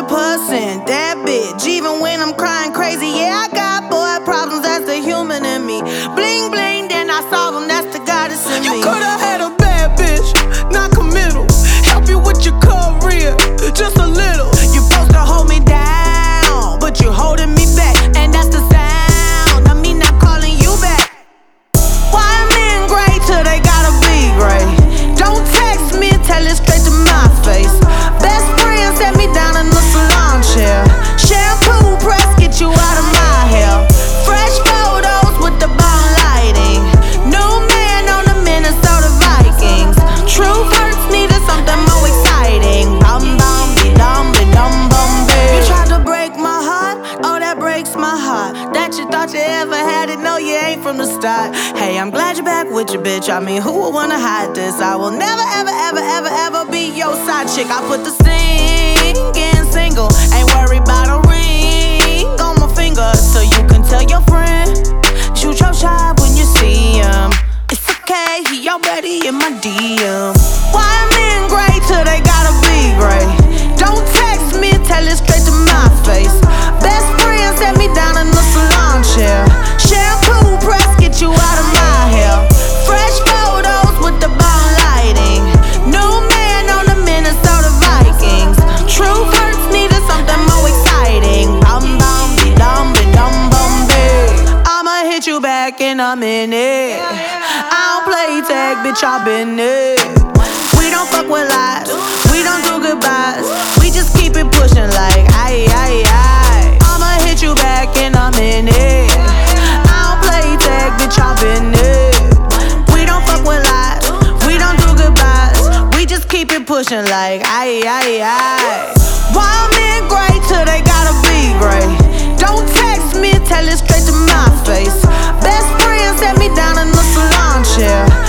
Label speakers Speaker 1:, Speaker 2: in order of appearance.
Speaker 1: 100% that bitch. Even when I'm crying crazy, yeah, I got boy problems, that's the human in me. Bling bling, then I solve them, that's the goddess in me.
Speaker 2: You could've had a bad bitch, not committal. Help you with your career, just a little.
Speaker 1: You supposed to hold me down, but you holding me back, and that's the sound of me not calling you back. Why men great till they gotta be great? Don't text me, tell it straight to my face. Best friend set me down in the salon chair. Shampoo press, get you out of my hair. Fresh photos with the bomb lighting. New man on the Minnesota Vikings. Truth hurts, needed something more exciting. Bum bum be dum bum bee. You tried to break my heart, oh that breaks my heart. That you thought you ever had it, no you ain't from the start. Hey, I'm glad you're back with your bitch. I mean, who would wanna hide this? I will never ever ever ever ever be your side chick. I put the singing single, ain't worried about a ring on my finger, so you can tell your friend, shoot your shot when you see him. It's okay, he already in my DM. Why men great till they gotta be great? Don't text me, tell it straight to my face. Best friend set me down in the salon chair. Shampoo press, get you out of my hair. Fresh photos with the bomb lighting. New man on the Minnesota Vikings. Truth hurts, needed something more exciting. Bum bum be dum bum bee. I'ma hit you back in a minute. I don't play tag, bitch, I've been it. We don't fuck with lies, we don't do goodbyes. We just keep it pushing like aye, aye, aye. I'ma hit you back in a minute. I don't play tag, bitch, I've been it. We don't fuck with lies, we don't do goodbyes. We just keep it pushing like aye, aye, aye. Why men great till they gotta be great? Don't text me, tell it straight to my face. Best friend set me down in the salon chair.